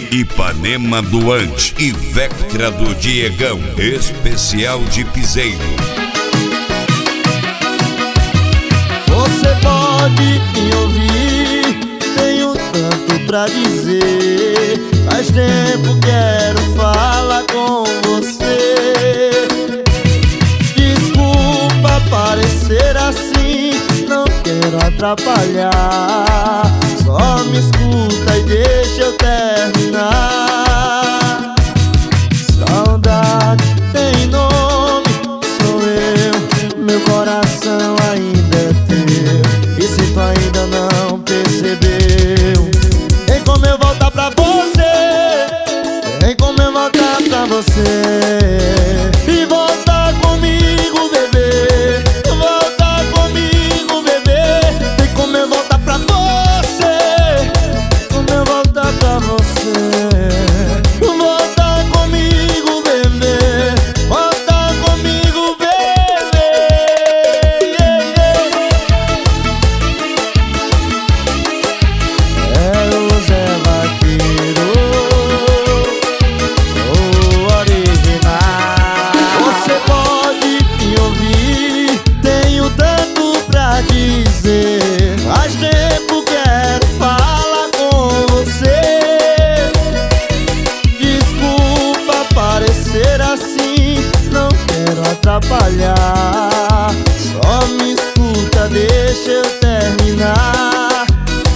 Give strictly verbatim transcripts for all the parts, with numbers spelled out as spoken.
Ipanema do Ante e Vectra do Diegão, especial de piseiro. Você pode me ouvir, tenho tanto pra dizer. Faz tempo quero falar com você. Desculpa parecer assim, não quero atrapalhar. Só me escuta e deixa eu terminar. Saudade tem nome, sou eu, meu coração ainda é teu. E se tu ainda não percebeu, tem como eu voltar pra você, tem como eu voltar pra você. E voltar comigo, bebê, voltar comigo, bebê. Tem como eu voltar pra você, como eu voltar pra você. Voltar comigo, bebê, voltar comigo, bebê. É o Zé Vaqueiro, o original. Você pode me ouvir, tenho tanto pra dizer. Faz tempo quero falar com você. Desculpa parecer assim, não quero atrapalhar. Só me escuta, deixa eu terminar.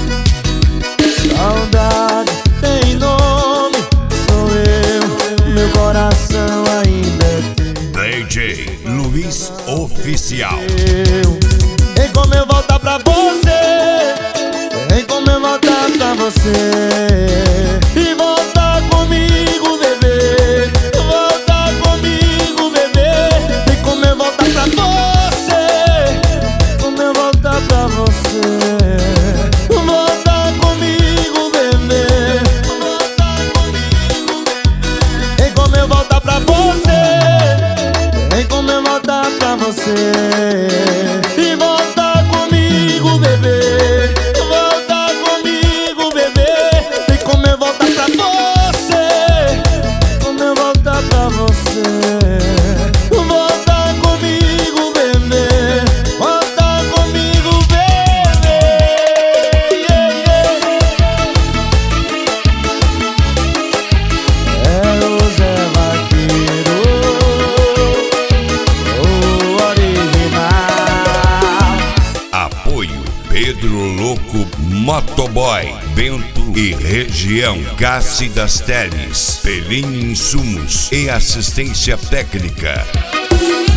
Saudade tem nome, sou eu, meu coração ainda é teu. D J Luiz Oficial. Tem como eu voltar pra você, tem como eu voltar pra você. E voltar comigo, bebê, voltar comigo, bebê. Tem como eu voltar pra você, como eu voltar pra você. Voltar comigo, bebê, voltar comigo, bebê. Tem como eu voltar pra você, tem como eu voltar pra você. E voltar comigo, bebê, voltar comigo, bebê. Tem como eu voltar pra você, como eu voltar pra você. Voltar comigo, bebê, voltar comigo, bebê. Yeah, yeah. É o Zé Vaqueiro, o original. Apoio Pedro Louco Motoboy, Bento e região. Cassi das Teles, Pelim Insumos e assistência técnica.